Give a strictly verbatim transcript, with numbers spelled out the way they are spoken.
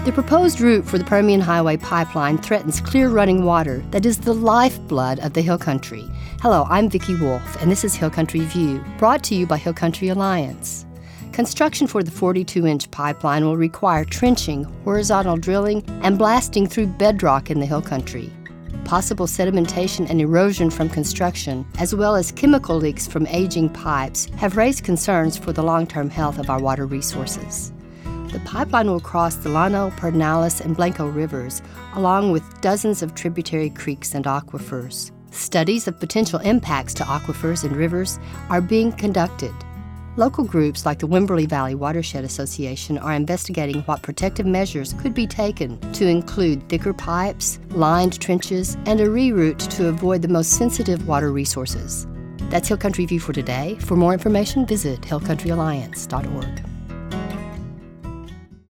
The proposed route for the Permian Highway pipeline threatens clear running water that is the lifeblood of the Hill Country. Hello, I'm Vicki Wolf, and this is Hill Country View, brought to you by Hill Country Alliance. Construction for the forty-two inch pipeline will require trenching, horizontal drilling, and blasting through bedrock in the Hill Country. Possible sedimentation and erosion from construction, as well as chemical leaks from aging pipes, have raised concerns for the long-term health of our water resources. The pipeline will cross the Llano, Pedernales, and Blanco rivers, along with dozens of tributary creeks and aquifers. Studies of potential impacts to aquifers and rivers are being conducted. Local groups like the Wimberley Valley Watershed Association are investigating what protective measures could be taken to include thicker pipes, lined trenches, and a reroute to avoid the most sensitive water resources. That's Hill Country View for today. For more information, visit hill country alliance dot org.